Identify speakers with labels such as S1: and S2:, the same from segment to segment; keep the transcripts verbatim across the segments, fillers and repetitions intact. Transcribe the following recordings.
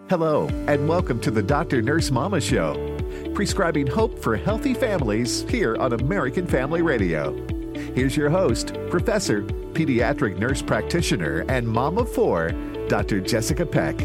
S1: Hello, and welcome to the Doctor Nurse Mama Show, prescribing hope for healthy families here on American Family Radio. Here's your host, Professor, Pediatric Nurse Practitioner, and Mom of Four, Doctor Jessica Peck.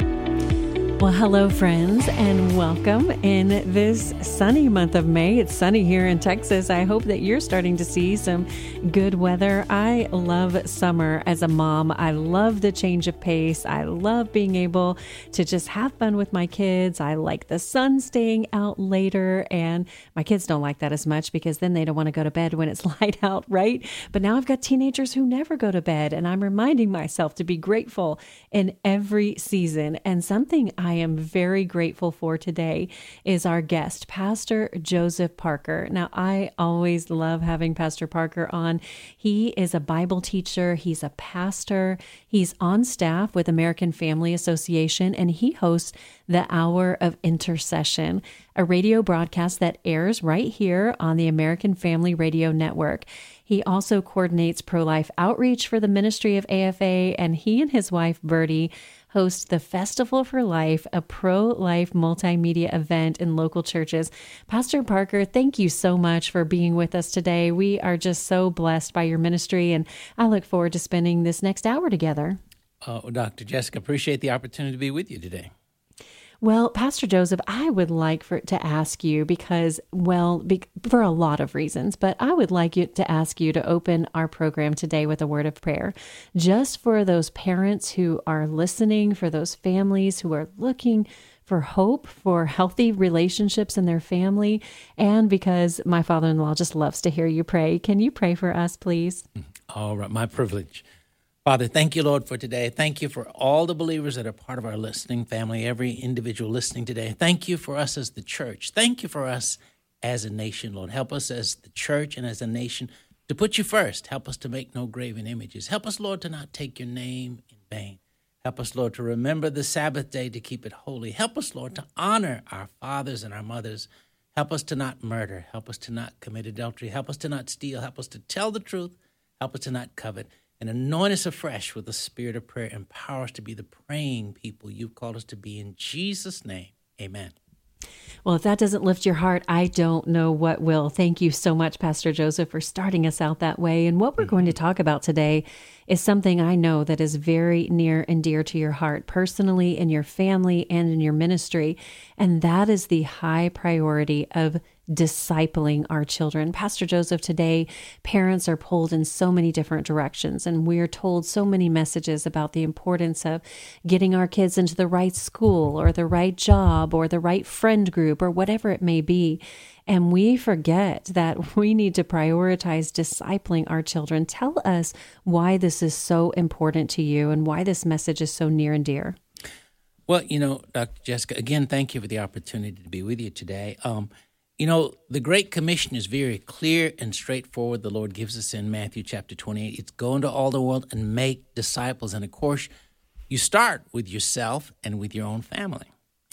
S2: Well, hello, friends, and welcome in this sunny month of May. It's sunny here in Texas. I hope that you're starting to see some good weather. I love summer as a mom. I love the change of pace. I love being able to just have fun with my kids. I like the sun staying out later, and my kids don't like that as much because then they don't want to go to bed when it's light out, right? But now I've got teenagers who never go to bed, and I'm reminding myself to be grateful in every season. And something I am very grateful for today is our guest, Pastor Joseph Parker. Now, I always love having Pastor Parker on. He is a Bible teacher. He's a pastor. He's on staff with American Family Association, and he hosts the Hour of Intercession, a radio broadcast that airs right here on the American Family Radio Network. He also coordinates pro-life outreach for the ministry of A F A, and he and his wife, Bertie, host the Festival for Life, a pro-life multimedia event in local churches. Pastor Parker, thank you so much for being with us today. We are just so blessed by your ministry, and I look forward to spending this next hour together.
S3: Oh, Doctor Jessica, appreciate the opportunity to be with you today.
S2: Well, Pastor Joseph, I would like for to ask you because, well, be, for a lot of reasons, but I would like you to ask you to open our program today with a word of prayer, just for those parents who are listening, for those families who are looking for hope, for healthy relationships in their family, and because my father-in-law just loves to hear you pray. Can you pray for us, please?
S3: All right, my privilege. Father, thank you, Lord, for today. Thank you for all the believers that are part of our listening family, every individual listening today. Thank you for us as the church. Thank you for us as a nation, Lord. Help us as the church and as a nation to put you first. Help us to make no graven images. Help us, Lord, to not take your name in vain. Help us, Lord, to remember the Sabbath day to keep it holy. Help us, Lord, to honor our fathers and our mothers. Help us to not murder. Help us to not commit adultery. Help us to not steal. Help us to tell the truth. Help us to not covet. And anoint us afresh with the spirit of prayer. Empower us to be the praying people you've called us to be. In Jesus' name, amen.
S2: Well, if that doesn't lift your heart, I don't know what will. Thank you so much, Pastor Joseph, for starting us out that way. And what we're going to talk about today is something I know that is very near and dear to your heart, personally, in your family, and in your ministry. And that is the high priority of discipling our children. Pastor Joseph, today, parents are pulled in so many different directions, and we are told so many messages about the importance of getting our kids into the right school or the right job or the right friend group or whatever it may be. And we forget that we need to prioritize discipling our children. Tell us why this is so important to you and why this message is so near and dear.
S3: Well, you know, Doctor Jessica, again, thank you for the opportunity to be with you today. Um, You know, the Great Commission is very clear and straightforward. The Lord gives us in Matthew chapter twenty-eight. It's go into all the world and make disciples. And of course, you start with yourself and with your own family.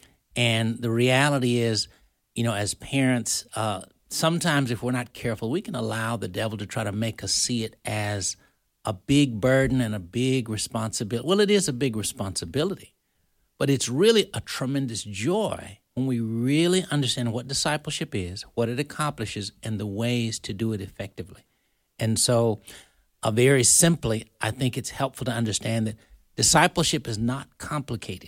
S3: And the reality is, you know, as parents, uh, sometimes if we're not careful, we can allow the devil to try to make us see it as a big burden and a big responsibility. Well, it is a big responsibility, but it's really a tremendous joy when we really understand what discipleship is, what it accomplishes, and the ways to do it effectively. And so, uh, very simply, I think it's helpful to understand that discipleship is not complicated.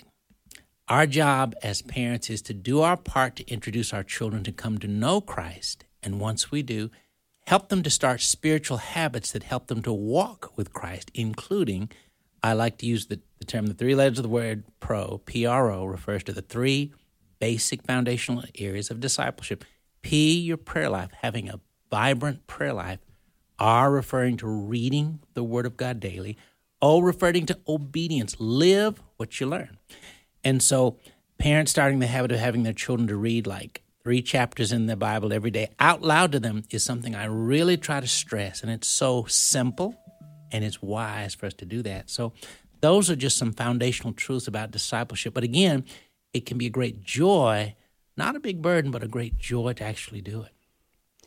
S3: Our job as parents is to do our part to introduce our children to come to know Christ, and once we do, help them to start spiritual habits that help them to walk with Christ, including, I like to use the, the term, the three letters of the word pro, P R O, refers to the three basic foundational areas of discipleship. P, your prayer life, having a vibrant prayer life. R, referring to reading the Word of God daily. O, referring to obedience. Live what you learn. And so parents starting the habit of having their children to read like three chapters in the Bible every day out loud to them is something I really try to stress. And it's so simple and it's wise for us to do that. So those are just some foundational truths about discipleship. But again, it can be a great joy, not a big burden, but a great joy to actually do it.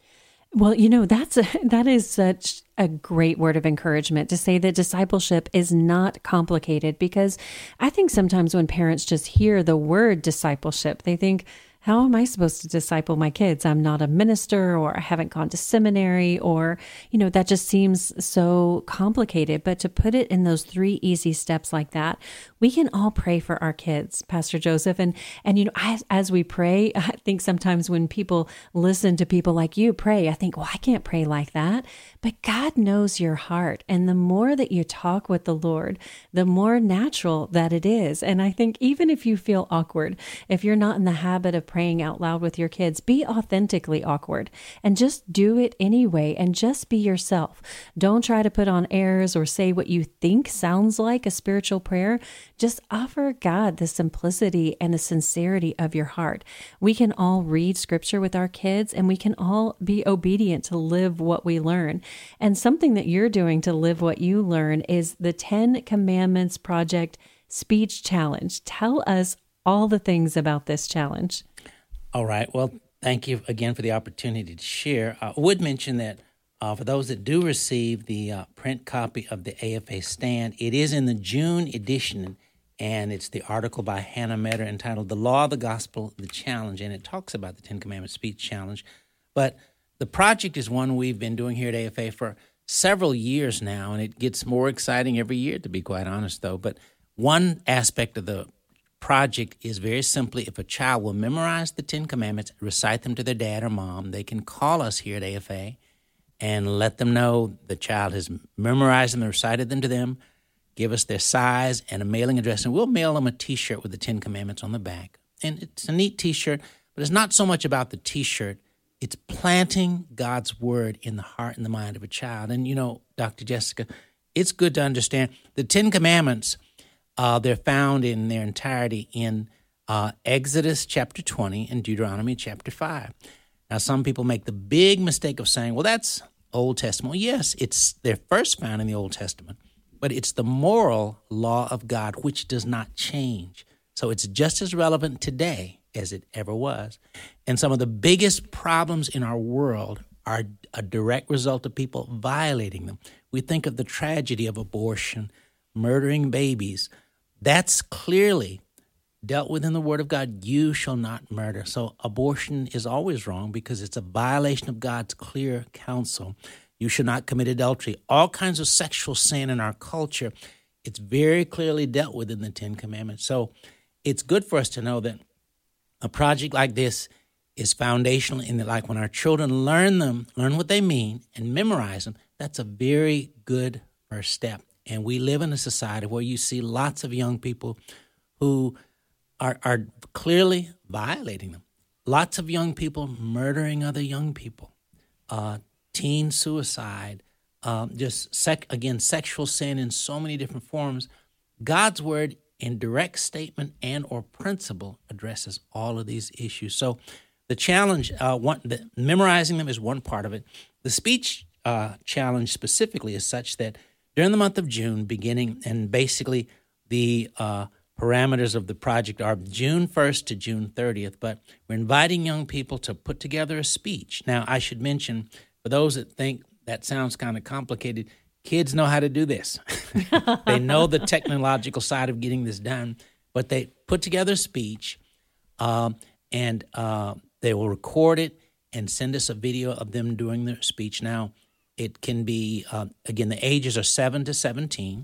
S2: Well, you know, that's a, that is such a great word of encouragement to say that discipleship is not complicated, because I think sometimes when parents just hear the word discipleship, they think, how am I supposed to disciple my kids? I'm not a minister, or I haven't gone to seminary, or, you know, that just seems so complicated. But to put it in those three easy steps like that, we can all pray for our kids, Pastor Joseph. And, and you know, as, as we pray, I think sometimes when people listen to people like you pray, I think, well, I can't pray like that. But God knows your heart. And the more that you talk with the Lord, the more natural that it is. And I think even if you feel awkward, if you're not in the habit of praying out loud with your kids, be authentically awkward and just do it anyway, and just be yourself. Don't try to put on airs or say what you think sounds like a spiritual prayer. Just offer God the simplicity and the sincerity of your heart. We can all read scripture with our kids, and we can all be obedient to live what we learn. And something that you're doing to live what you learn is the Ten Commandments Project Speech Challenge. Tell us all the things about this challenge.
S3: All right. Well, thank you again for the opportunity to share. I would mention that uh, for those that do receive the uh, print copy of the A F A Stand, it is in the June edition, and it's the article by Hannah Metter entitled The Law, the Gospel, the Challenge, and it talks about the Ten Commandments Speech Challenge. But the project is one we've been doing here at A F A for several years now, and it gets more exciting every year, to be quite honest, though. But one aspect of the project is very simply, if a child will memorize the Ten Commandments, recite them to their dad or mom, they can call us here at A F A and let them know the child has memorized them and recited them to them, give us their size and a mailing address, and we'll mail them a T-shirt with the Ten Commandments on the back. And it's a neat T-shirt, but it's not so much about the T-shirt. It's planting God's word in the heart and the mind of a child. And, you know, Doctor Jessica, it's good to understand the Ten Commandments, uh, they're found in their entirety in uh, Exodus chapter twenty and Deuteronomy chapter five. Now, some people make the big mistake of saying, well, that's Old Testament. Well, yes, it's they're first found in the Old Testament, but it's the moral law of God, which does not change. So it's just as relevant today as it ever was. And some of the biggest problems in our world are a direct result of people violating them. We think of the tragedy of abortion, murdering babies. That's clearly dealt with in the Word of God. You shall not murder. So abortion is always wrong because it's a violation of God's clear counsel. You should not commit adultery. All kinds of sexual sin in our culture, it's very clearly dealt with in the Ten Commandments. So it's good for us to know that a project like this is foundational in that, like when our children learn them, learn what they mean, and memorize them, that's a very good first step. And we live in a society where you see lots of young people who are, are clearly violating them. Lots of young people murdering other young people, uh, teen suicide, uh, just, sec- again, sexual sin in so many different forms. God's word in direct statement and or principle addresses all of these issues. So the challenge, uh, one, the, memorizing them is one part of it. The speech uh, challenge specifically is such that during the month of June, beginning, and basically the uh, parameters of the project are June first to June thirtieth, but we're inviting young people to put together a speech. Now, I should mention, for those that think that sounds kind of complicated, kids know how to do this. They know the technological side of getting this done, but they put together a speech, um, and uh, they will record it and send us a video of them doing their speech. Now, it can be, uh, again, the ages are seven to seventeen,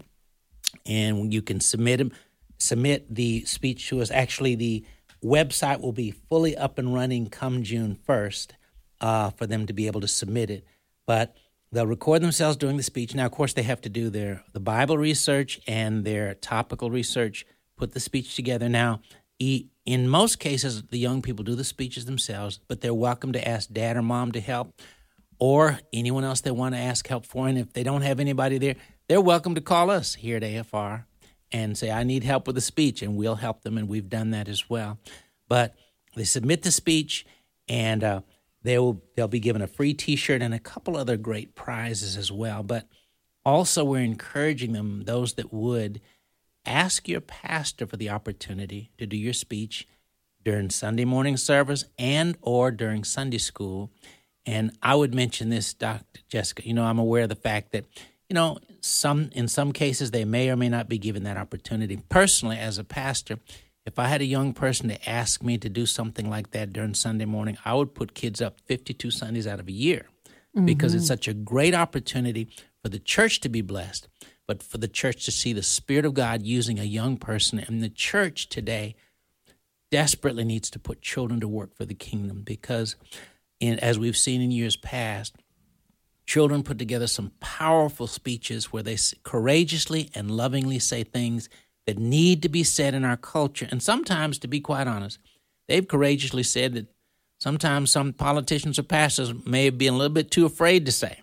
S3: and you can submit them, submit the speech to us. Actually, the website will be fully up and running come June first uh, for them to be able to submit it. But they'll record themselves doing the speech. Now, of course, they have to do their the Bible research and their topical research, put the speech together. Now, in most cases, the young people do the speeches themselves, but they're welcome to ask dad or mom to help, or anyone else they want to ask help for. And if they don't have anybody there, they're welcome to call us here at A F R and say, I need help with the speech, and we'll help them, and we've done that as well. But they submit the speech, and uh, they will, they'll be given a free T-shirt and a couple other great prizes as well. But also we're encouraging them, those that would, ask your pastor for the opportunity to do your speech during Sunday morning service and or during Sunday school. And I would mention this, Doctor Jessica. You know, I'm aware of the fact that, you know, some in some cases they may or may not be given that opportunity. Personally, as a pastor, if I had a young person to ask me to do something like that during Sunday morning, I would put kids up fifty-two Sundays out of a year mm-hmm. because it's such a great opportunity for the church to be blessed, but for the church to see the Spirit of God using a young person. And the church today desperately needs to put children to work for the kingdom because, in, as we've seen in years past, children put together some powerful speeches where they courageously and lovingly say things that need to be said in our culture. And sometimes, to be quite honest, they've courageously said that sometimes some politicians or pastors may have been a little bit too afraid to say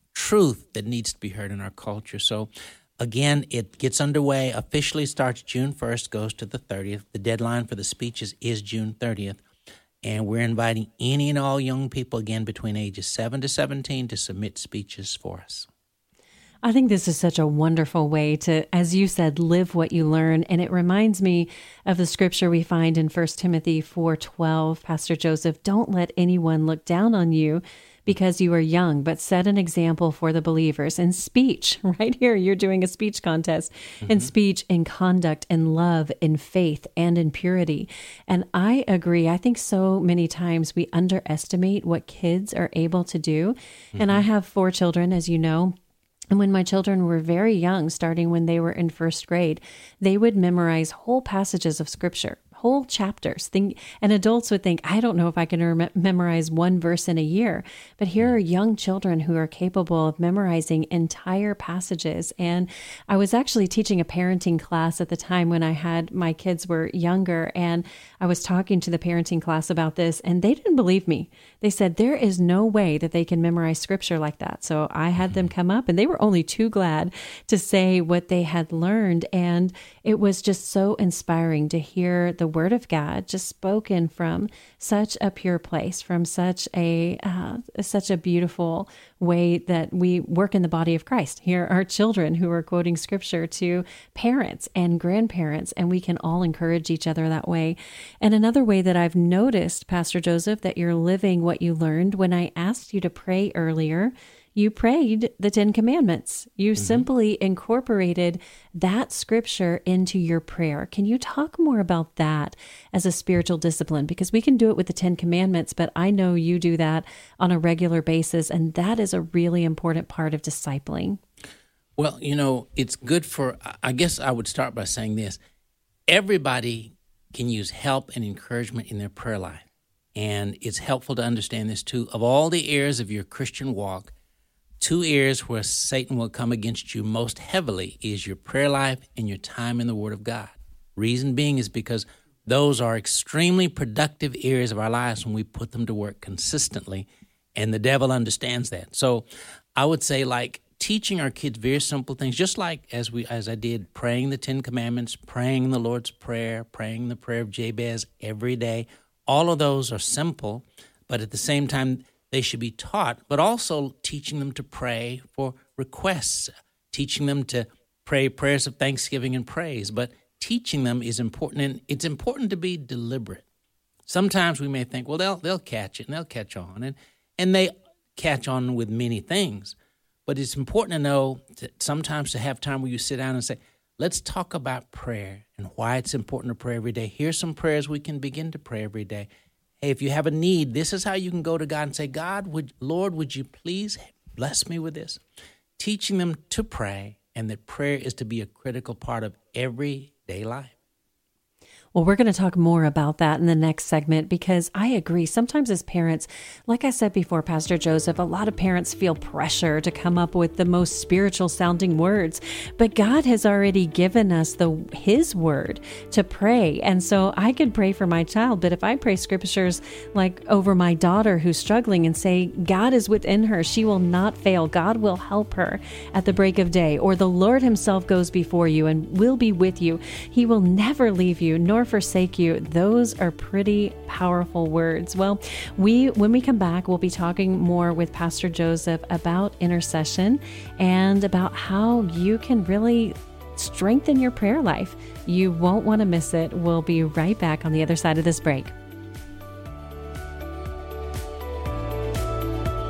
S3: truth that needs to be heard in our culture. So again, it gets underway, officially starts June first, goes to the thirtieth. The deadline for the speeches is June thirtieth. And we're inviting any and all young people, again, between ages seven to seventeen to submit speeches for us.
S2: I think this is such a wonderful way to, as you said, live what you learn. And it reminds me of the scripture we find in First Timothy four twelve, Pastor Joseph, don't let anyone look down on you because you are young, but set an example for the believers in speech. Right here, you're doing a speech contest, mm-hmm. in speech, in conduct, in love, in faith, and in purity. And I agree. I think so many times we underestimate what kids are able to do. Mm-hmm. And I have four children, as you know. And when my children were very young, starting when they were in first grade, they would memorize whole passages of scripture, whole chapters. Think, and adults would think, I don't know if I can rem- memorize one verse in a year. But here are young children who are capable of memorizing entire passages. And I was actually teaching a parenting class at the time when I had my kids were younger. And I was talking to the parenting class about this, and they didn't believe me. They said, there is no way that they can memorize scripture like that. So I had them come up, and they were only too glad to say what they had learned. And it was just so inspiring to hear the Word of God just spoken from such a pure place, from such a uh, such a beautiful way that we work in the body of Christ. Here are children who are quoting scripture to parents and grandparents, and we can all encourage each other that way. And another way that I've noticed, Pastor Joseph, that you're living what you learned, when I asked you to pray earlier, you prayed the Ten Commandments. You mm-hmm. simply incorporated that scripture into your prayer. Can you talk more about that as a spiritual discipline? Because we can do it with the Ten Commandments, but I know you do that on a regular basis, and that is a really important part of discipling.
S3: Well, you know, it's good for, I guess I would start by saying this. Everybody can use help and encouragement in their prayer life. And it's helpful to understand this too. Of all the areas of your Christian walk, two areas where Satan will come against you most heavily is your prayer life and your time in the Word of God. Reason being is because those are extremely productive areas of our lives when we put them to work consistently, and the devil understands that. So I would say, like, teaching our kids very simple things, just like as we as I did, praying the Ten Commandments, praying the Lord's Prayer, praying the prayer of Jabez every day. All of those are simple, but at the same time, they should be taught, but also teaching them to pray for requests, teaching them to pray prayers of thanksgiving and praise. But teaching them is important, and it's important to be deliberate. Sometimes we may think, well, they'll they'll catch it and they'll catch on, and and they catch on with many things. But it's important to know that sometimes to have time where you sit down and say, let's talk about prayer and why it's important to pray every day. Here's some prayers we can begin to pray every day. Hey, if you have a need, this is how you can go to God and say, God, would Lord, would you please bless me with this? Teaching them to pray, and that prayer is to be a critical part of everyday life.
S2: Well, we're going to talk more about that in the next segment, because I agree. Sometimes as parents, like I said before, Pastor Joseph, a lot of parents feel pressure to come up with the most spiritual sounding words, but God has already given us the His word to pray. And so I could pray for my child, but if I pray scriptures like over my daughter who's struggling and say, God is within her, she will not fail. God will help her at the break of day, or the Lord Himself goes before you and will be with you. He will never leave you, nor forsake you. Those are pretty powerful words. Well, we when we come back, we'll be talking more with Pastor Joseph about intercession and about how you can really strengthen your prayer life. You won't want to miss it. We'll be right back on the other side of this break.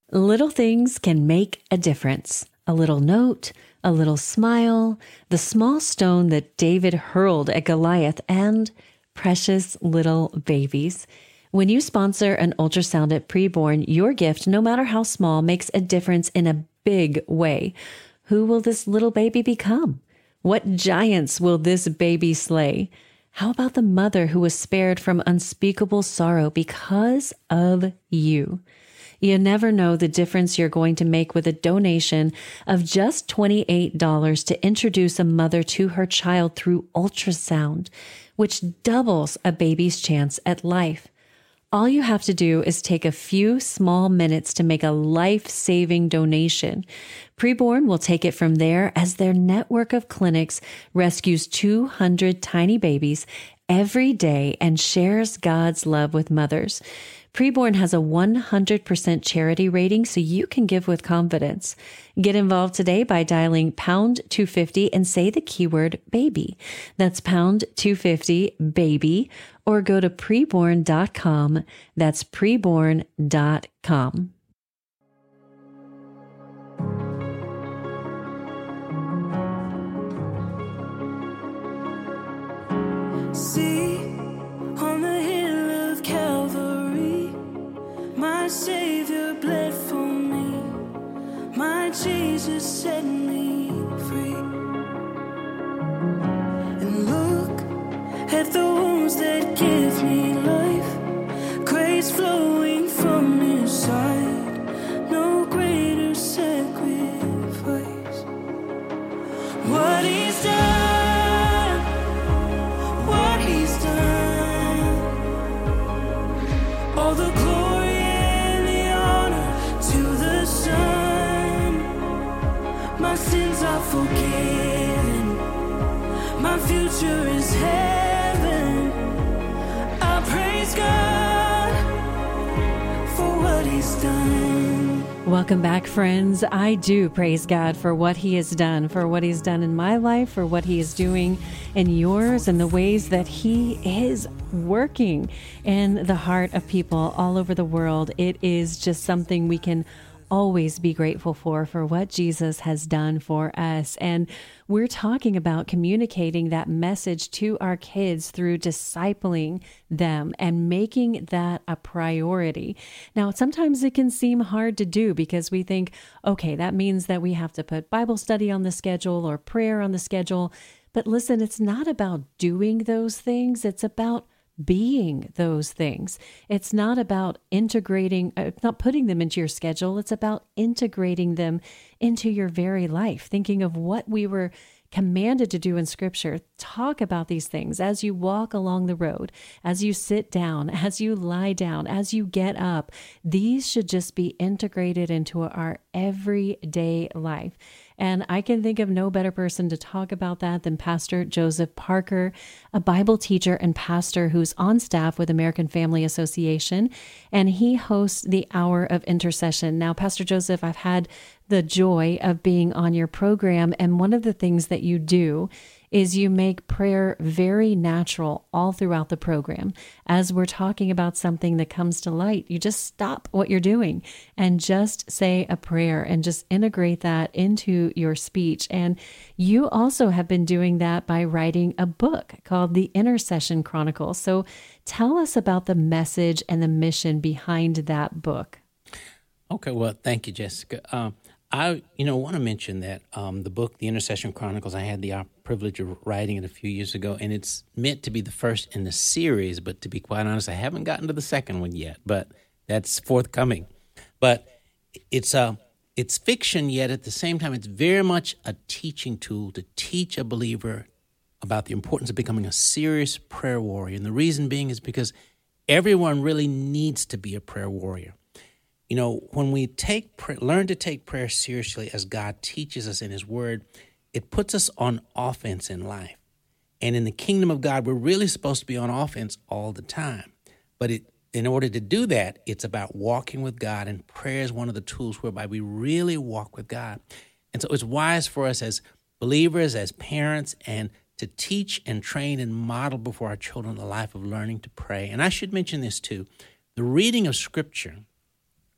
S2: Little things can make a difference. A little note, a little smile, the small stone that David hurled at Goliath, and precious little babies. When you sponsor an ultrasound at Preborn, your gift, no matter how small, makes a difference in a big way. Who will this little baby become? What giants will this baby slay? How about the mother who was spared from unspeakable sorrow because of you? You never know the difference you're going to make with a donation of just twenty-eight dollars to introduce a mother to her child through ultrasound, which doubles a baby's chance at life. All you have to do is take a few small minutes to make a life-saving donation. Preborn will take it from there as their network of clinics rescues two hundred tiny babies every day and shares God's love with mothers. Preborn has a one hundred percent charity rating, so you can give with confidence. Get involved today by dialing pound two fifty and say the keyword baby. That's pound two fifty baby, or go to preborn dot com. That's preborn dot com.
S4: See, on the hill of Calvary, my Savior bled for me, my Jesus set me free. And look at the wounds that give me life, grace flowing from His side, no greater sacrifice. What He's done, what He's done, all the glory and the honor to the Son. My sins are forgiven, my future is heaven. I praise God for what He's done.
S2: Welcome back, friends. I do praise God for what He has done, for what He's done in my life, for what He is doing in yours, and the ways that He is working in the heart of people all over the world. It is just something we can always be grateful for, for what Jesus has done for us. And we're talking about communicating that message to our kids through discipling them and making that a priority. Now, sometimes it can seem hard to do because we think, okay, that means that we have to put Bible study on the schedule or prayer on the schedule. But listen, it's not about doing those things. It's about being those things. It's not about integrating, uh, not putting them into your schedule. It's about integrating them into your very life, thinking of what we were commanded to do in Scripture. Talk about these things as you walk along the road, as you sit down, as you lie down, as you get up. These should just be integrated into our everyday life. And I can think of no better person to talk about that than Pastor Joseph Parker, a Bible teacher and pastor who's on staff with American Family Association, and he hosts the Hour of Intercession. Now, Pastor Joseph, I've had the joy of being on your program, and one of the things that you do is you make prayer very natural all throughout the program. As we're talking about something that comes to light, you just stop what you're doing and just say a prayer and just integrate that into your speech. And you also have been doing that by writing a book called The Intercession Chronicles. So tell us about the message and the mission behind that book.
S3: Okay, well, thank you, Jessica. Um, I, you know, want to mention that um, the book, The Intercession Chronicles, I had the uh, privilege of writing it a few years ago, and it's meant to be the first in the series, but to be quite honest, I haven't gotten to the second one yet, but that's forthcoming. But it's uh, it's fiction, yet at the same time, it's very much a teaching tool to teach a believer about the importance of becoming a serious prayer warrior. And the reason being is because everyone really needs to be a prayer warrior. You know, when we take learn to take prayer seriously as God teaches us in His Word, it puts us on offense in life. And in the kingdom of God, we're really supposed to be on offense all the time. But it, in order to do that, it's about walking with God, and prayer is one of the tools whereby we really walk with God. And so it's wise for us as believers, as parents, and to teach and train and model before our children the life of learning to pray. And I should mention this too. The reading of Scripture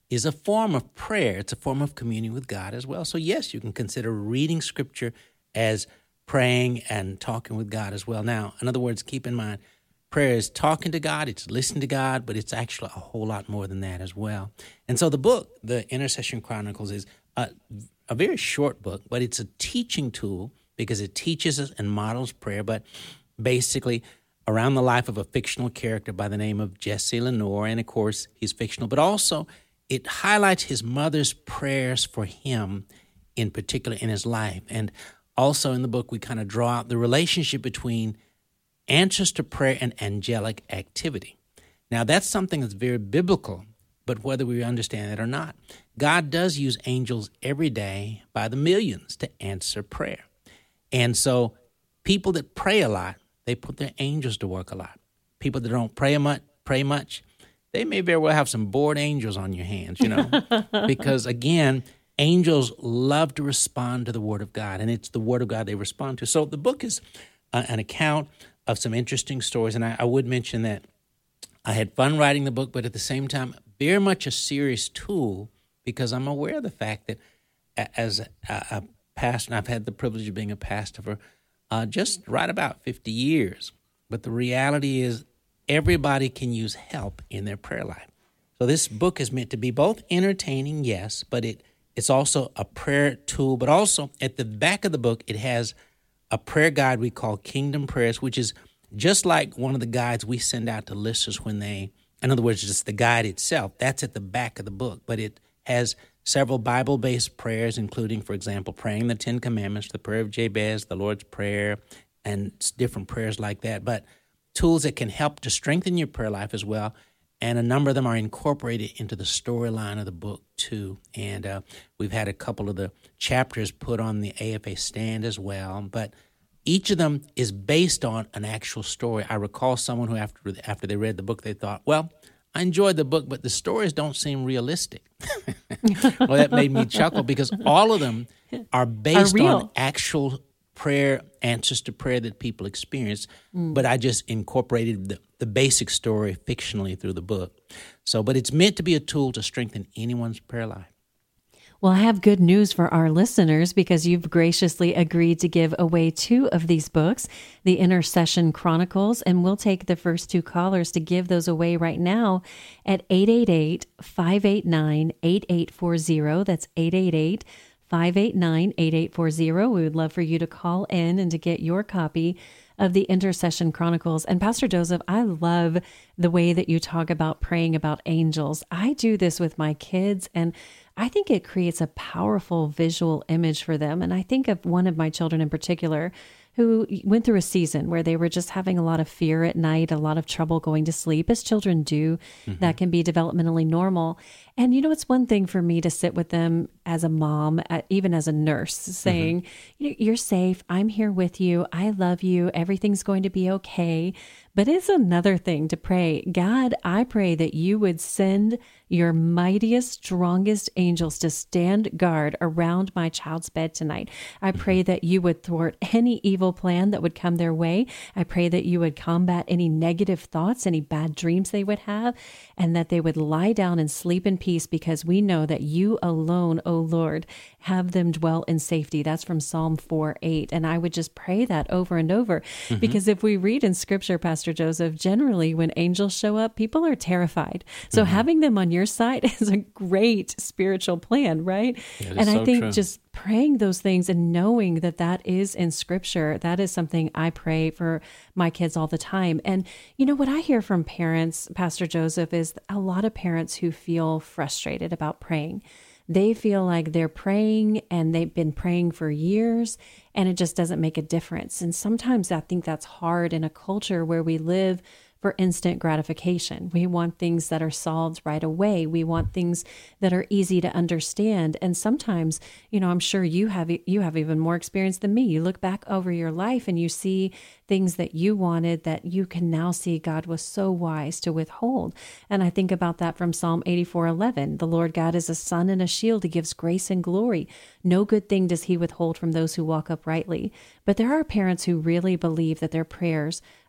S3: is a form of prayer. It's a form of communion with God as well. So yes, you can consider reading Scripture as praying and talking with God as well. Now, in other words, keep in mind, prayer is talking to God, it's listening to God, but it's actually a whole lot more than that as well. And so the book, the Intercession Chronicles, is a, a very short book, but it's a teaching tool because it teaches us and models prayer, but basically around the life of a fictional character by the name of Jesse Lenore. And of course, he's fictional, but also it highlights his mother's prayers for him in particular in his life. And also in the book, we kind of draw out the relationship between answers to prayer and angelic activity. Now, that's something that's very biblical, but whether we understand it or not, God does use angels every day by the millions to answer prayer. And so people that pray a lot, they put their angels to work a lot. People that don't pray much, pray much, they may very well have some bored angels on your hands, you know, because again, angels love to respond to the Word of God, and it's the Word of God they respond to. So the book is uh, an account of some interesting stories, and I, I would mention that I had fun writing the book, but at the same time, very much a serious tool because I'm aware of the fact that as a, a pastor, and I've had the privilege of being a pastor for uh, just right about fifty years, but the reality is everybody can use help in their prayer life. So this book is meant to be both entertaining, yes, but it it's also a prayer tool, but also at the back of the book, it has a prayer guide we call Kingdom Prayers, which is just like one of the guides we send out to listeners when they, in other words, just the guide itself, that's at the back of the book, but it has several Bible-based prayers, including, for example, praying the Ten Commandments, the prayer of Jabez, the Lord's Prayer, and different prayers like that, but tools that can help to strengthen your prayer life as well. And a number of them are incorporated into the storyline of the book, too. And uh, we've had a couple of the chapters put on the A F A stand as well. But each of them is based on an actual story. I recall someone who, after after they read the book, they thought, well, I enjoyed the book, but the stories don't seem realistic. Well, that made me chuckle because all of them are based
S2: are
S3: on actual prayer, answers to prayer that people experience, mm. but I just incorporated the, the basic story fictionally through the book. So, but it's meant to be a tool to strengthen anyone's prayer life.
S2: Well, I have good news for our listeners because you've graciously agreed to give away two of these books, the Intercession Chronicles, and we'll take the first two callers to give those away right now at eight eight eight, five eight nine, eight eight four zero. That's eight eight eight, five eight nine, eight eight four zero. We would love for you to call in and to get your copy of the Intercession Chronicles. And Pastor Joseph, I love the way that you talk about praying about angels. I do this with my kids, and I think it creates a powerful visual image for them. And I think of one of my children in particular who went through a season where they were just having a lot of fear at night, a lot of trouble going to sleep, as children do. Mm-hmm. That can be developmentally normal. And, you know, it's one thing for me to sit with them as a mom, even as a nurse, saying, mm-hmm. you're safe, I'm here with you, I love you, everything's going to be okay. But it's another thing to pray, God, I pray that you would send your mightiest, strongest angels to stand guard around my child's bed tonight. I pray that you would thwart any evil plan that would come their way. I pray that you would combat any negative thoughts, any bad dreams they would have, and that they would lie down and sleep in peace because we know that you alone, O Lord, have them dwell in safety. That's from Psalm four eight. And I would just pray that over and over mm-hmm. because if we read in Scripture, Pastor Joseph, generally when angels show up, people are terrified. So mm-hmm. having them on your side is a great spiritual plan, right? And
S3: so
S2: I think
S3: true.
S2: just praying those things and knowing that that is in Scripture, that is something I pray for my kids all the time. And you know, what I hear from parents, Pastor Joseph, is a lot of parents who feel frustrated about praying. They feel like they're praying and they've been praying for years and it just doesn't make a difference. And sometimes I think that's hard in a culture where we live for instant gratification. We want things that are solved right away. We want things that are easy to understand. And sometimes, you know, I'm sure you have you have even more experience than me. You look back over your life and you see things that you wanted that you can now see God was so wise to withhold. And I think about that from Psalm eighty-four eleven. The Lord God is a sun and a shield. He gives grace and glory. No good thing does he withhold from those who walk uprightly. But there are parents who really believe that their prayers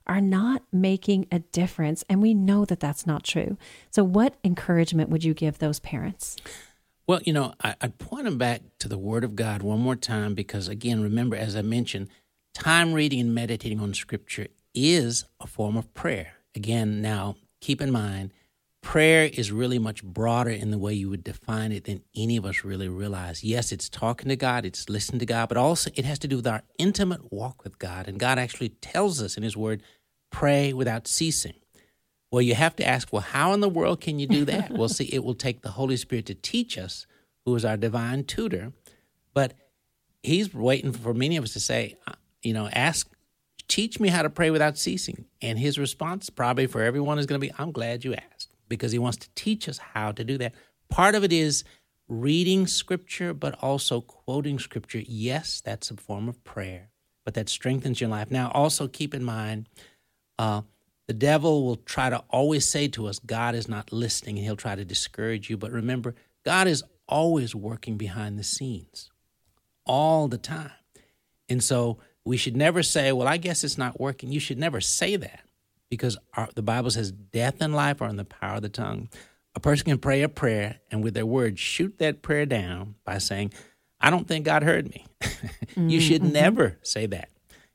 S2: are not making a difference. And we know that that's not true. So what encouragement would you give those parents?
S3: Well, you know, I, I'd point them back to the Word of God one more time because, again, remember, as I mentioned, time reading and meditating on Scripture is a form of prayer. Again, now, keep in mind, prayer is really much broader in the way you would define it than any of us really realize. Yes, it's talking to God, it's listening to God, but also it has to do with our intimate walk with God. And God actually tells us in His Word, pray without ceasing. Well, you have to ask, well, how in the world can you do that? Well, see, it will take the Holy Spirit to teach us, who is our divine tutor. But He's waiting for many of us to say, you know, ask, teach me how to pray without ceasing. And His response probably for everyone is going to be, I'm glad you asked, because He wants to teach us how to do that. Part of it is reading Scripture, but also quoting Scripture. Yes, that's a form of prayer, but that strengthens your life. Now, also keep in mind, uh, the devil will try to always say to us, God is not listening, and he'll try to discourage you. But remember, God is always working behind the scenes all the time. And so we should never say, well, I guess it's not working. You should never say that because our, the Bible says death and life are in the power of the tongue. A person can pray a prayer and with their words shoot that prayer down by saying, I don't think God heard me. Mm-hmm. You should never say that.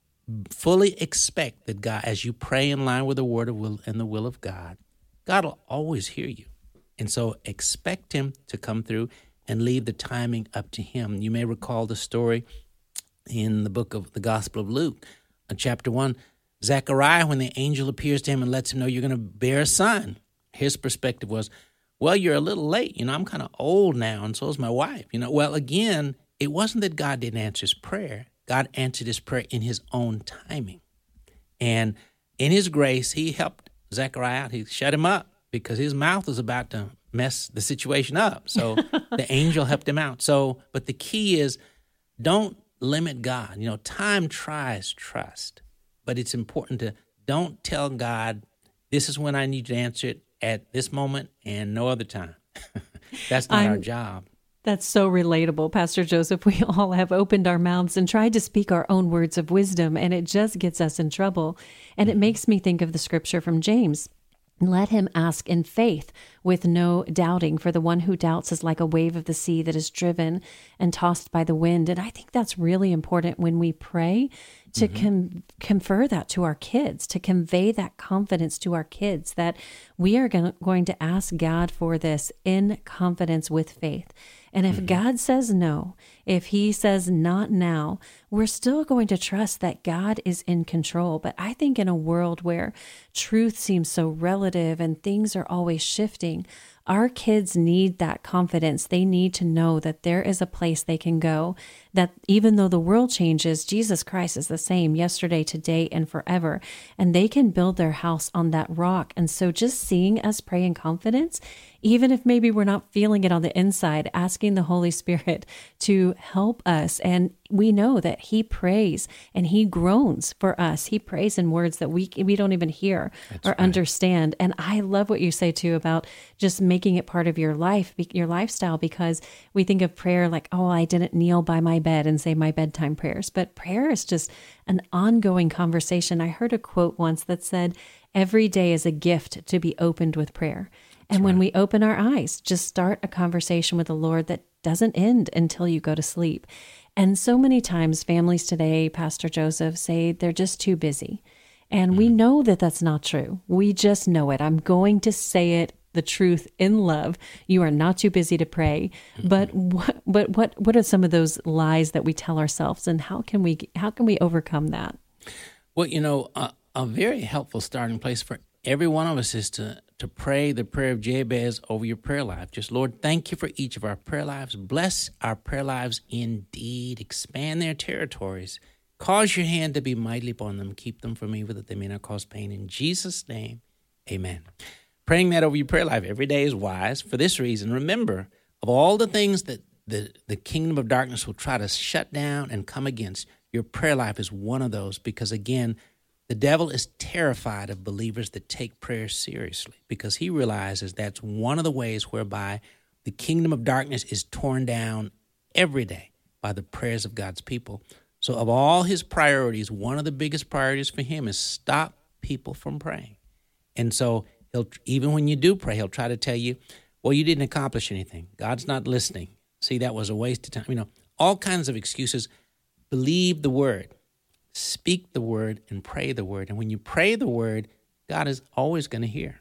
S3: Fully expect that God, as you pray in line with the word of will and the will of God, God will always hear you. And so expect Him to come through and leave the timing up to Him. You may recall the story in the book of the Gospel of Luke, uh, chapter one, Zechariah, when the angel appears to him and lets him know you're going to bear a son, his perspective was, well, you're a little late. You know, I'm kind of old now, and so is my wife. You know, well, again, it wasn't that God didn't answer his prayer. God answered his prayer in His own timing. And in His grace, He helped Zechariah out. He shut him up because his mouth was about to mess the situation up. So the angel helped him out. So, but the key is don't limit God. You know, time tries trust, but it's important to don't tell God, this is when I need you to answer it at this moment and no other time. That's not I'm, our job.
S2: That's so relatable, Pastor Joseph. We all have opened our mouths and tried to speak our own words of wisdom, and it just gets us in trouble. And it makes me think of the scripture from James. Let him ask in faith with no doubting, for the one who doubts is like a wave of the sea that is driven and tossed by the wind. And I think that's really important when we pray to mm-hmm. com- confer that to our kids, to convey that confidence to our kids that we are gonna, going to ask God for this in confidence with faith. And if mm-hmm. God says no, if He says not now, we're still going to trust that God is in control. But I think in a world where truth seems so relative and things are always shifting, our kids need that confidence. They need to know that there is a place they can go, that even though the world changes, Jesus Christ is the same yesterday, today, and forever. And they can build their house on that rock. And so just seeing us pray in confidence, even if maybe we're not feeling it on the inside, asking the Holy Spirit to help us. And we know that He prays and He groans for us. He prays in words that we we don't even hear That's or right. understand. And I love what you say too about just making it part of your life, your lifestyle, because we think of prayer like, oh, I didn't kneel by my bed and say my bedtime prayers. But prayer is just an ongoing conversation. I heard a quote once that said, every day is a gift to be opened with prayer. And That's when right. we open our eyes, just start a conversation with the Lord that doesn't end until you go to sleep. And so many times families today, Pastor Joseph, say they're just too busy. And mm-hmm. we know that that's not true. We just know it. I'm going to say it, the truth in love. You are not too busy to pray. Mm-hmm. But what, but what, what are some of those lies that we tell ourselves, and how can we, how can we overcome that?
S3: Well, you know, uh, a very helpful starting place for every one of us is to, to pray the prayer of Jabez over your prayer life. Just, Lord, thank you for each of our prayer lives. Bless our prayer lives indeed. Expand their territories. Cause your hand to be mightily upon them. Keep them from evil that they may not cause pain. In Jesus' name, amen. Praying that over your prayer life every day is wise for this reason. Remember, of all the things that the, the kingdom of darkness will try to shut down and come against, your prayer life is one of those because, again, the devil is terrified of believers that take prayer seriously because he realizes that's one of the ways whereby the kingdom of darkness is torn down every day by the prayers of God's people. So of all his priorities, one of the biggest priorities for him is stop people from praying. And so he'll even when you do pray, he'll try to tell you, well, you didn't accomplish anything. God's not listening. See, that was a waste of time. You know, all kinds of excuses. Believe the word. Speak the word and pray the word. And when you pray the word, God is always going to hear.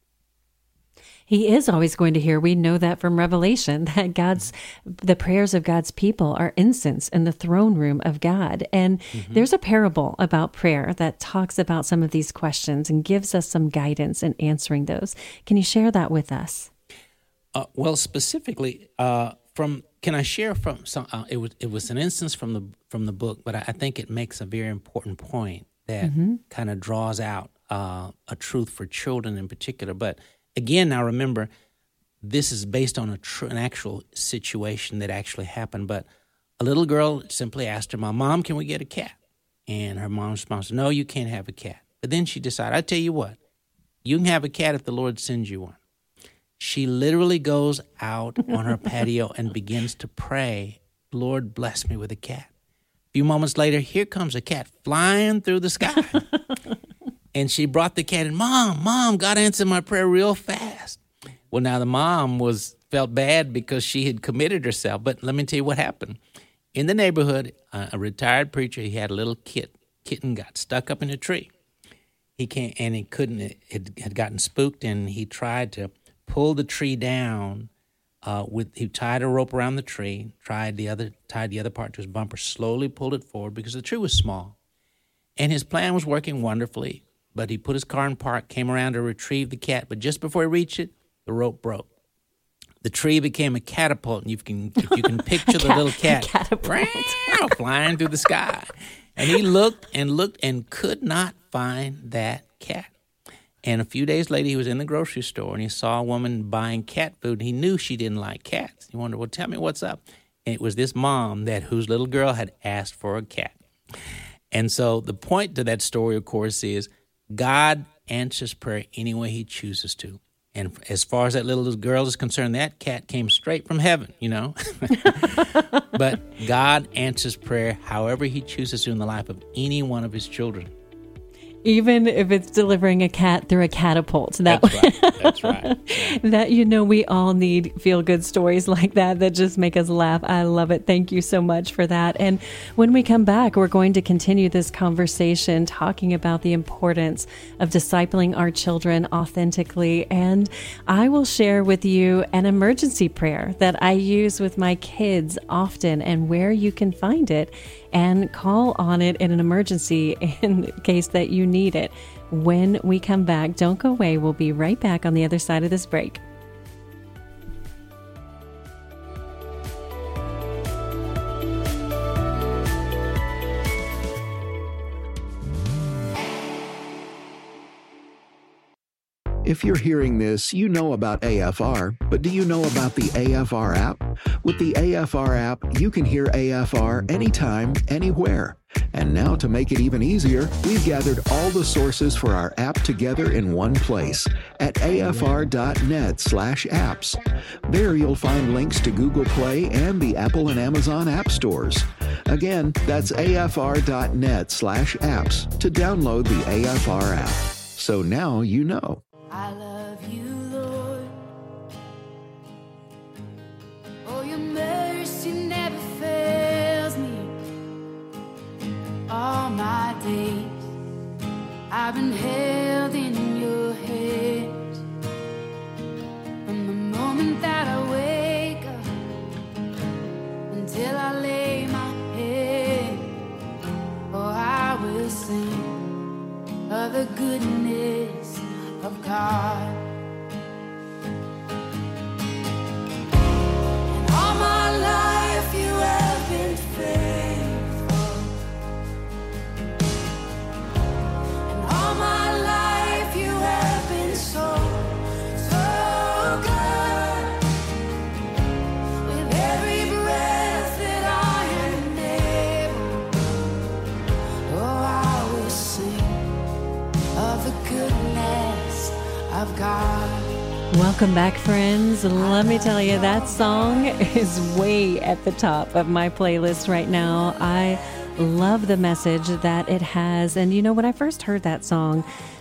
S2: He is always going to hear. We know that from Revelation, that God's, the prayers of God's people are incense in the throne room of God. And mm-hmm. there's a parable about prayer that talks about some of these questions and gives us some guidance in answering those. Can you share that with us?
S3: Uh, well, specifically, uh, from can I share from some? Uh, it was it was an instance from the from the book, but I, I think it makes a very important point that mm-hmm. kind of draws out uh, a truth for children in particular. But again, now remember, this is based on a tr- an actual situation that actually happened. But a little girl simply asked her mom, "Mom, can we get a cat?" And her mom responded, "No, you can't have a cat." But then she decided, "I tell you what, you can have a cat if the Lord sends you one." She literally goes out on her patio and begins to pray, "Lord, bless me with a cat." A few moments later, here comes a cat flying through the sky. And she brought the cat in. Mom, Mom, God answered my prayer real fast. Well, now the mom was felt bad because she had committed herself. But let me tell you what happened. In the neighborhood, uh, a retired preacher, he had a little kit. Kitten got stuck up in a tree. He can't, and he couldn't, it had gotten spooked, and he tried to pulled the tree down. Uh, with he tied a rope around the tree, tried the other tied the other part to his bumper, slowly pulled it forward because the tree was small, and his plan was working wonderfully. But he put his car in park, came around to retrieve the cat, but just before he reached it, the rope broke. The tree became a catapult, and you can if you can picture the
S2: cat,
S3: little cat flying through the sky, and he looked and looked and could not find that cat. And a few days later, he was in the grocery store, and he saw a woman buying cat food, and he knew she didn't like cats. He wondered, well, tell me what's up. And it was this mom that whose little girl had asked for a cat. And so the point to that story, of course, is God answers prayer any way he chooses to. And as far as that little girl is concerned, that cat came straight from heaven, you know. But God answers prayer however he chooses to in the life of any one of his children.
S2: Even if it's delivering a cat through a catapult.
S3: That, That's right. That's right. Yeah.
S2: That, you know, we all need feel-good stories like that that just make us laugh. I love it. Thank you so much for that. And when we come back, we're going to continue this conversation talking about the importance of discipling our children authentically. And I will share with you an emergency prayer that I use with my kids often and where you can find it and call on it in an emergency in case that you need it. When we come back, don't go away. We'll be right back on the other side of this break.
S5: If you're hearing this, you know about A F R, but do you know about the A F R app? With the A F R app, you can hear A F R anytime, anywhere. And now to make it even easier, we've gathered all the sources for our app together in one place at afr.net slash apps. There you'll find links to Google Play and the Apple and Amazon app stores. Again, that's afr.net slash apps to download the A F R app. So now you know.
S4: I love you, Lord. Oh, your mercy never fails me. All my days I've been held in your hands. From the moment that I wake up until I lay my head, oh, I will sing of the goodness of God. And all my life you have been faithful. And all my life you have been so, so good. With every breath that I am able, oh, I will sing of the goodness of God.
S2: Welcome back, friends. Let me tell you, that song is way at the top of my playlist right now. I love the message that it has. And you know, when I first heard that song,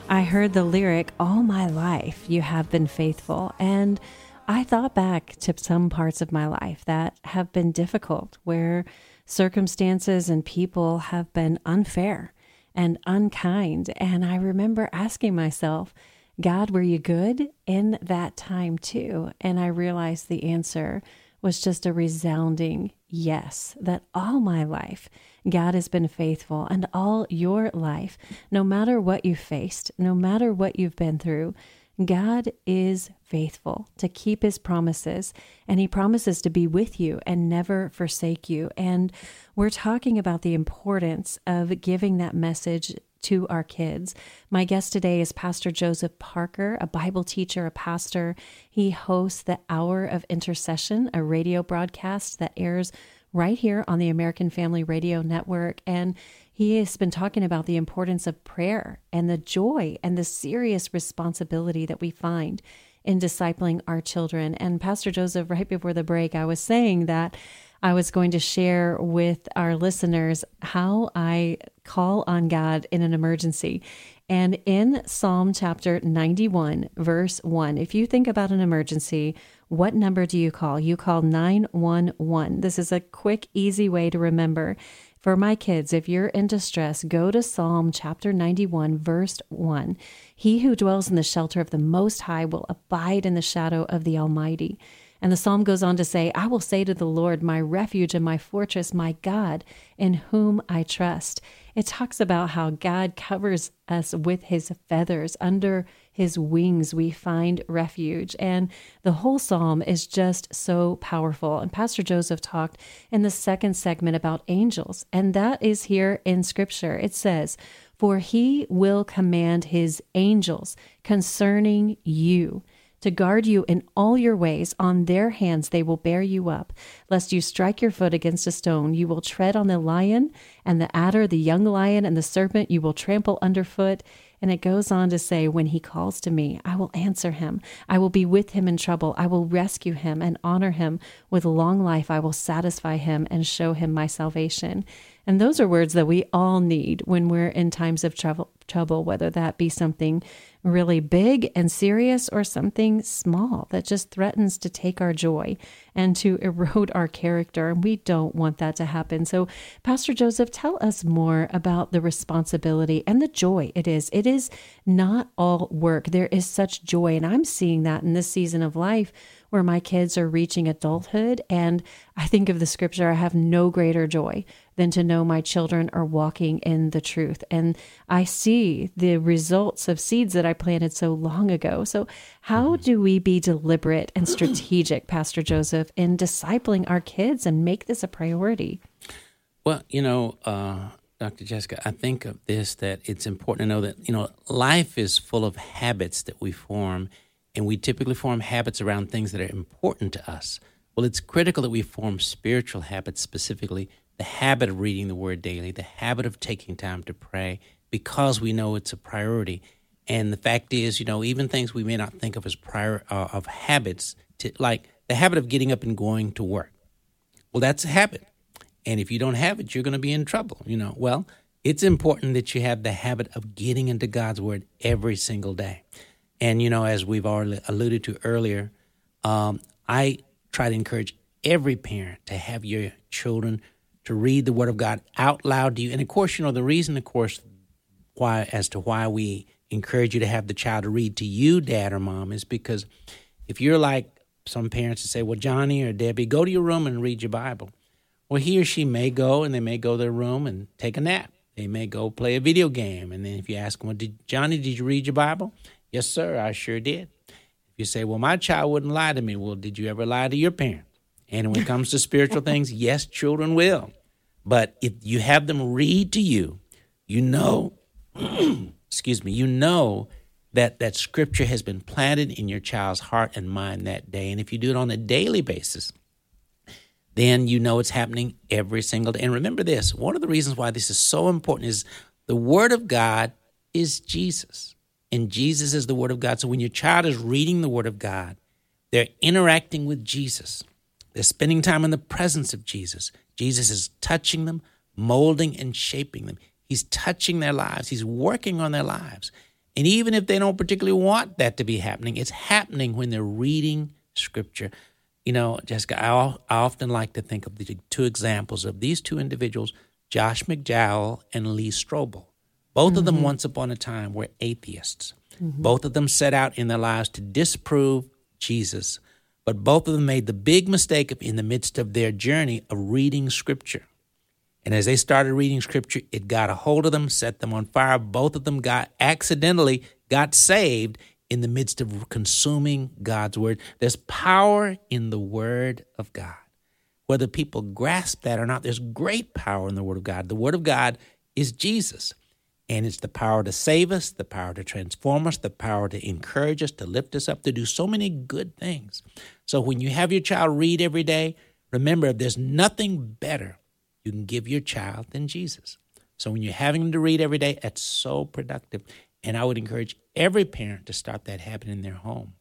S2: I heard the lyric, "All my life you have been faithful." And I thought back to some parts of my life that have been difficult, where circumstances and people have been unfair and unkind. And I remember asking myself, God, were you good in that time too? And I realized the answer was just a resounding yes, that all my life, God has been faithful, and all your life, no matter what you faced, no matter what you've been through, God is faithful to keep his promises, and he promises to be with you and never forsake you. And we're talking about the importance of giving that message to our kids. My guest today is Pastor Joseph Parker, a Bible teacher, a pastor. He hosts the Hour of Intercession, a radio broadcast that airs right here on the American Family Radio Network. And he has been talking about the importance of prayer and the joy and the serious responsibility that we find in discipling our children. And Pastor Joseph, right before the break, I was saying that I was going to share with our listeners how I call on God in an emergency. And in Psalm chapter ninety-one, verse one, if you think about an emergency, what number do you call? You call nine one one. This is a quick, easy way to remember. For my kids, if you're in distress, go to Psalm chapter ninety-one, verse one. He who dwells in the shelter of the Most High will abide in the shadow of the Almighty. And the psalm goes on to say, I will say to the Lord, my refuge and my fortress, my God, in whom I trust. It talks about how God covers us with his feathers. Under his wings, we find refuge. And the whole psalm is just so powerful. And Pastor Joseph talked in the second segment about angels. And that is here in Scripture. It says, for he will command his angels concerning you, to guard you in all your ways. On their hands they will bear you up, lest you strike your foot against a stone. You will tread on the lion and the adder, the young lion and the serpent you will trample underfoot. And it goes on to say, when he calls to me, I will answer him. I will be with him in trouble. I will rescue him and honor him. With long life I will satisfy him and show him my salvation. And those are words that we all need when we're in times of trouble, trouble, whether that be something really big and serious or something small that just threatens to take our joy and to erode our character. And we don't want that to happen. So, Pastor Joseph, tell us more about the responsibility and the joy it is. It is not all work. There is such joy. And I'm seeing that in this season of life where my kids are reaching adulthood. And I think of the scripture, I have no greater joy than to know my children are walking in the truth. And I see the results of seeds that I planted so long ago. So how do we be deliberate and strategic, Pastor Joseph, in discipling our kids and make this a priority?
S3: Well, you know, uh, Doctor Jessica, I think of this, that it's important to know that, you know, life is full of habits that we form, and we typically form habits around things that are important to us. Well, it's critical that we form spiritual habits, specifically the habit of reading the Word daily, the habit of taking time to pray, because we know it's a priority. And the fact is, you know, even things we may not think of as prior uh, of habits, to, like the habit of getting up and going to work. Well, that's a habit. And if you don't have it, you're going to be in trouble, you know. Well, it's important that you have the habit of getting into God's Word every single day. And, you know, as we've already alluded to earlier, um, I try to encourage every parent to have your children to read the Word of God out loud to you. And, of course, you know, the reason, of course, why as to why we encourage you to have the child to read to you, Dad or Mom, is because if you're like some parents that say, well, Johnny or Debbie, go to your room and read your Bible. Well, he or she may go, and they may go to their room and take a nap. They may go play a video game. And then if you ask them, well, did, Johnny, did you read your Bible? Yes, sir, I sure did. If you say, well, my child wouldn't lie to me, well, did you ever lie to your parent? And when it comes to spiritual things, yes, children will. But if you have them read to you, you know, excuse me, you know that that scripture has been planted in your child's heart and mind that day. And if you do it on a daily basis, then you know it's happening every single day. And remember this, one of the reasons why this is so important is the Word of God is Jesus. And Jesus is the Word of God. So when your child is reading the Word of God, they're interacting with Jesus. They're spending time in the presence of Jesus. Jesus is touching them, molding and shaping them. He's touching their lives. He's working on their lives. And even if they don't particularly want that to be happening, it's happening when they're reading Scripture. You know, Jessica, I, I often like to think of the two examples of these two individuals, Josh McDowell and Lee Strobel. Both mm-hmm. of them once upon a time were atheists. Mm-hmm. Both of them set out in their lives to disprove Jesus. But both of them made the big mistake of, in the midst of their journey of reading Scripture. And as they started reading Scripture, it got a hold of them, set them on fire. Both of them got accidentally got saved in the midst of consuming God's Word. There's power in the Word of God. Whether people grasp that or not, there's great power in the Word of God. The Word of God is Jesus. And it's the power to save us, the power to transform us, the power to encourage us, to lift us up, to do so many good things. So when you have your child read every day, remember, there's nothing better you can give your child than Jesus. So when you're having them to read every day, that's so productive. And I would encourage every parent to start that habit in their home.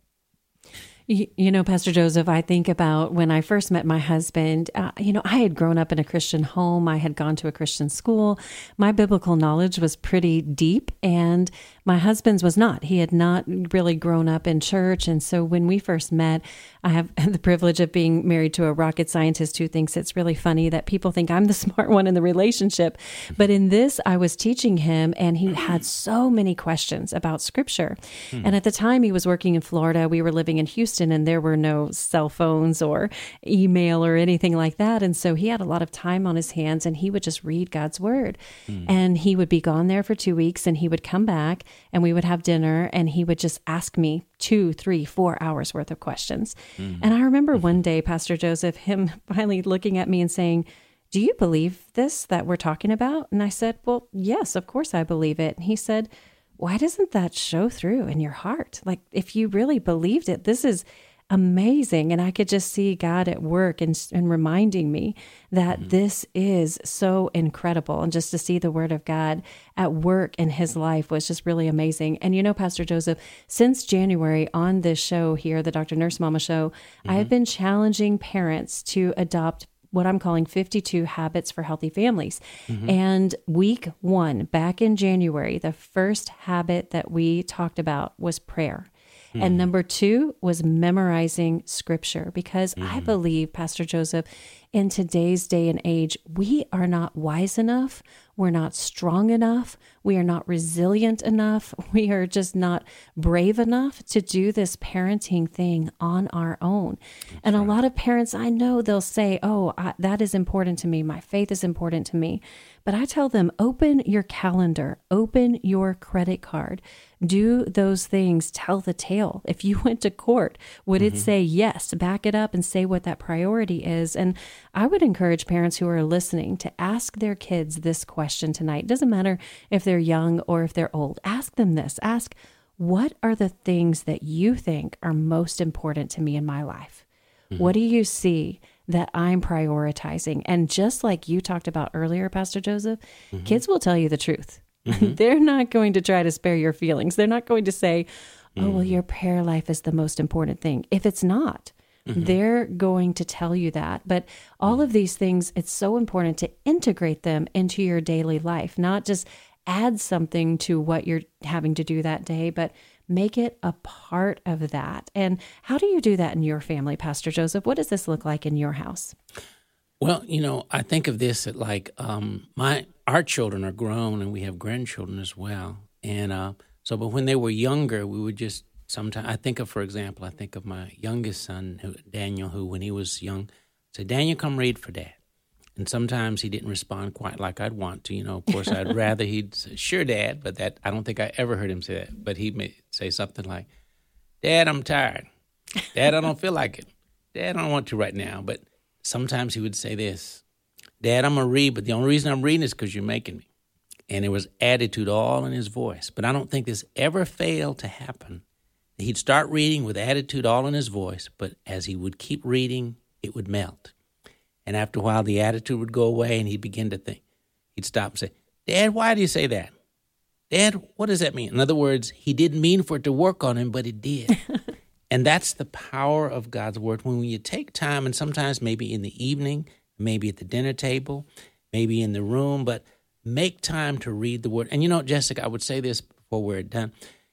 S2: You know, Pastor Joseph, I think about when I first met my husband, uh, you know, I had grown up in a Christian home. I had gone to a Christian school. My biblical knowledge was pretty deep, and my husband's was not. He had not really grown up in church. And so when we first met, I have the privilege of being married to a rocket scientist who thinks it's really funny that people think I'm the smart one in the relationship. But in this, I was teaching him, and he had so many questions about Scripture. Hmm. And at the time, he was working in Florida. We were living in Houston, and there were no cell phones or email or anything like that. And so he had a lot of time on his hands, and he would just read God's Word. Hmm. And he would be gone there for two weeks, and he would come back, and we would have dinner, and he would just ask me two, three, four hours worth of questions. Mm. And I remember one day, Pastor Joseph, him finally looking at me and saying, "Do you believe this that we're talking about?" And I said, "Well, yes, of course I believe it." And he said, "Why doesn't that show through in your heart? Like, if you really believed it, this is amazing." And I could just see God at work and, and reminding me that mm-hmm. this is so incredible. And just to see the Word of God at work in his life was just really amazing. And you know, Pastor Joseph, since January on this show here, the Doctor Nurse Mama Show, mm-hmm. I've been challenging parents to adopt what I'm calling fifty-two Habits for Healthy Families. Mm-hmm. And week one, back in January, the first habit that we talked about was prayer. Mm. And number two was memorizing Scripture, because mm. I believe, Pastor Joseph, in today's day and age, we are not wise enough. We're not strong enough. We are not resilient enough. We are just not brave enough to do this parenting thing on our own. That's and a right. lot of parents, I know they'll say, oh, I, that is important to me. My faith is important to me. But I tell them, open your calendar, open your credit card, do those things, tell the tale. If you went to court, would mm-hmm. it say yes, back it up and say what that priority is? And I would encourage parents who are listening to ask their kids this question tonight. It doesn't matter if they're young or if they're old. Ask them this. Ask, what are the things that you think are most important to me in my life? Mm-hmm. What do you see that I'm prioritizing? And just like you talked about earlier, Pastor Joseph, mm-hmm. kids will tell you the truth. Mm-hmm. They're not going to try to spare your feelings. They're not going to say, oh, mm-hmm. well, your prayer life is the most important thing. If it's not, mm-hmm. they're going to tell you that. But all mm-hmm. of these things, it's so important to integrate them into your daily life, not just add something to what you're having to do that day, but make it a part of that. And how do you do that in your family, Pastor Joseph? What does this look like in your house?
S3: Well, you know, I think of this at like um, my our children are grown, and we have grandchildren as well. And uh, so, but when they were younger, we would just sometimes, I think of, for example, I think of my youngest son, who, Daniel, who when he was young, said, "Daniel, come read for Dad." And sometimes he didn't respond quite like I'd want to. You know, of course, I'd rather he'd say, "Sure, Dad," but that I don't think I ever heard him say that. But he may say something like, "Dad, I'm tired. Dad, I don't feel like it. Dad, I don't want to right now." But sometimes he would say this, "Dad, I'm going to read, but the only reason I'm reading is because you're making me." And there was attitude all in his voice. But I don't think this ever failed to happen. He'd start reading with attitude all in his voice, but as he would keep reading, it would melt. And after a while, the attitude would go away, and he'd begin to think. He'd stop and say, "Dad, why do you say that? Dad, what does that mean?" In other words, he didn't mean for it to work on him, but it did. And that's the power of God's Word. When you take time, and sometimes maybe in the evening, maybe at the dinner table, maybe in the room, but make time to read the Word. And you know, Jessica, I would say this before we're done.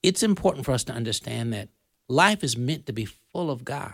S3: it's important for us to understand that life is meant to be full of God.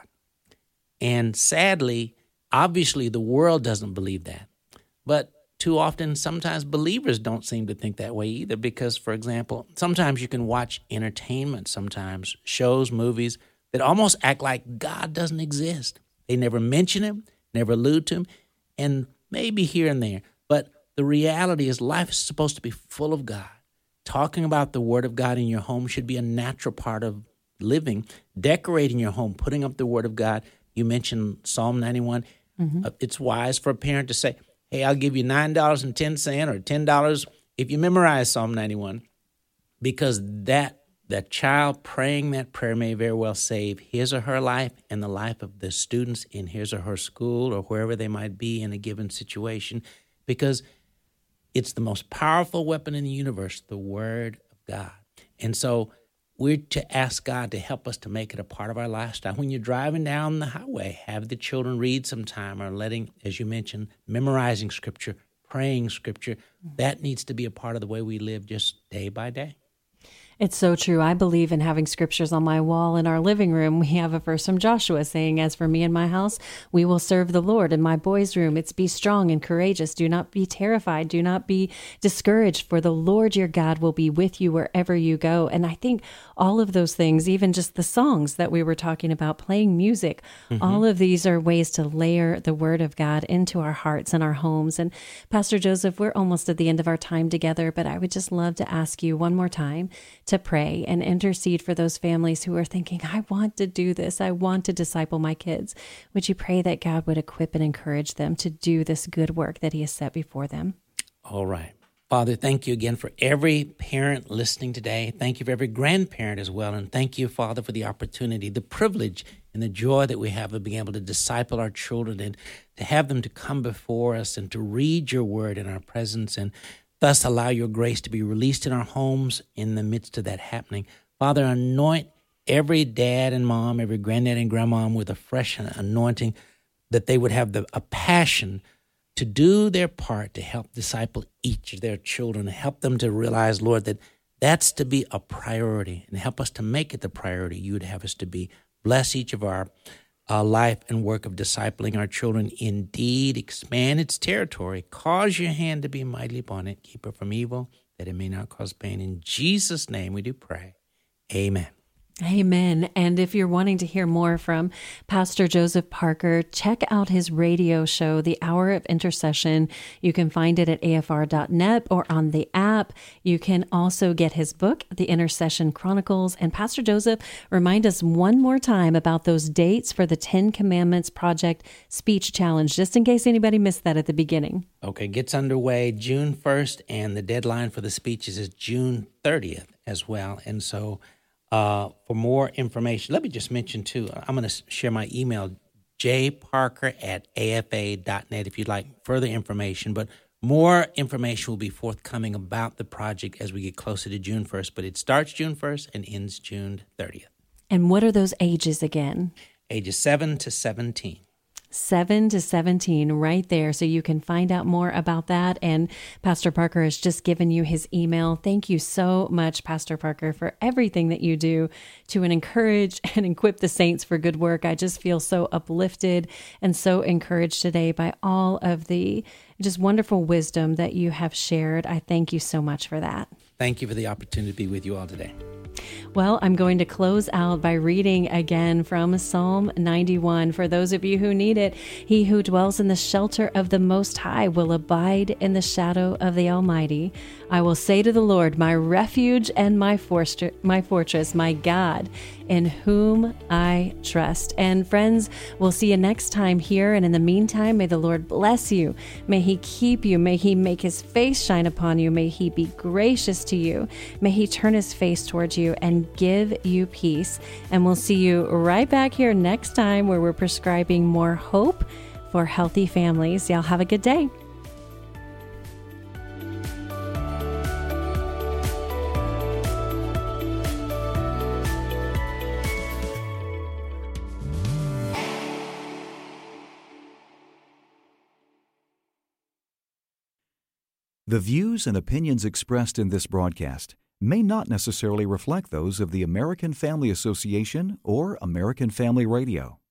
S3: And sadly, obviously, the world doesn't believe that. But too often, sometimes believers don't seem to think that way either because, for example, sometimes you can watch entertainment, sometimes shows, movies that almost act like God doesn't exist. They never mention him, never allude to him, and maybe here and there. But the reality is life is supposed to be full of God. Talking about the Word of God in your home should be a natural part of living. Decorating your home, putting up the Word of God. You mentioned Psalm ninety-one. Mm-hmm. Uh, it's wise for a parent to say, hey, I'll give you nine dollars and ten cents or ten dollars if you memorize Psalm ninety-one, because that that child praying that prayer may very well save his or her life and the life of the students in his or her school or wherever they might be in a given situation, because it's the most powerful weapon in the universe, the Word of God. And so we're to ask God to help us to make it a part of our lifestyle. When you're driving down the highway, have the children read sometime or letting, as you mentioned, memorizing Scripture, praying Scripture. That needs to be a part of the way we live just day by day.
S2: It's so true. I believe in having scriptures on my wall in our living room. We have a verse from Joshua saying, as for me and my house, we will serve the Lord. In my boys' room, it's be strong and courageous. Do not be terrified. Do not be discouraged, for the Lord your God will be with you wherever you go. And I think all of those things, even just the songs that we were talking about, playing music, mm-hmm. all of these are ways to layer the Word of God into our hearts and our homes. And Pastor Joseph, we're almost at the end of our time together, but I would just love to ask you one more time to pray and intercede for those families who are thinking, I want to do this. I want to disciple my kids. Would you pray that God would equip and encourage them to do this good work that he has set before them?
S3: All right. Father, thank you again for every parent listening today. Thank you for every grandparent as well. And thank you, Father, for the opportunity, the privilege, and the joy that we have of being able to disciple our children and to have them to come before us and to read your word in our presence and thus allow your grace to be released in our homes in the midst of that happening. Father, anoint every dad and mom, every granddad and grandmom with a fresh anointing, that they would have the, a passion to do their part to help disciple each of their children, and help them to realize, Lord, that that's to be a priority, and help us to make it the priority you would have us to be. Bless each of our uh, life and work of discipling our children. Indeed, expand its territory. Cause your hand to be mighty upon it. Keep it from evil, that it may not cause pain. In Jesus' name we do pray. Amen.
S2: Amen. And if you're wanting to hear more from Pastor Joseph Parker, check out his radio show, The Hour of Intercession. You can find it at A F R dot net or on the app. You can also get his book, The Intercession Chronicles. And Pastor Joseph, remind us one more time about those dates for the Ten Commandments Project Speech Challenge, just in case anybody missed that at the beginning.
S3: Okay, gets underway June first, and the deadline for the speeches is June thirtieth as well. And so Uh, for more information, let me just mention, too, I'm going to share my email, j parker at a f a dot net, if you'd like further information. But more information will be forthcoming about the project as we get closer to June first. But it starts June first and ends June thirtieth.
S2: And what are those ages again?
S3: Ages seven to seventeen.
S2: seven to seventeen right there. So you can find out more about that. And Pastor Parker has just given you his email. Thank you so much, Pastor Parker, for everything that you do to encourage and equip the saints for good work. I just feel so uplifted and so encouraged today by all of the just wonderful wisdom that you have shared. I thank you so much for that.
S3: Thank you for the opportunity to be with you all today.
S2: Well, I'm going to close out by reading again from Psalm ninety-one. For those of you who need it, he who dwells in the shelter of the Most High will abide in the shadow of the Almighty. I will say to the Lord, my refuge and my fortress, my fortress, my God, in whom I trust. And friends, we'll see you next time here. And in the meantime, may the Lord bless you. May he keep you. May he make his face shine upon you. May he be gracious to you. May he turn his face towards you and give you peace. And we'll see you right back here next time, where we're prescribing more hope for healthy families. Y'all have a good day.
S6: The views and opinions expressed in this broadcast may not necessarily reflect those of the American Family Association or American Family Radio.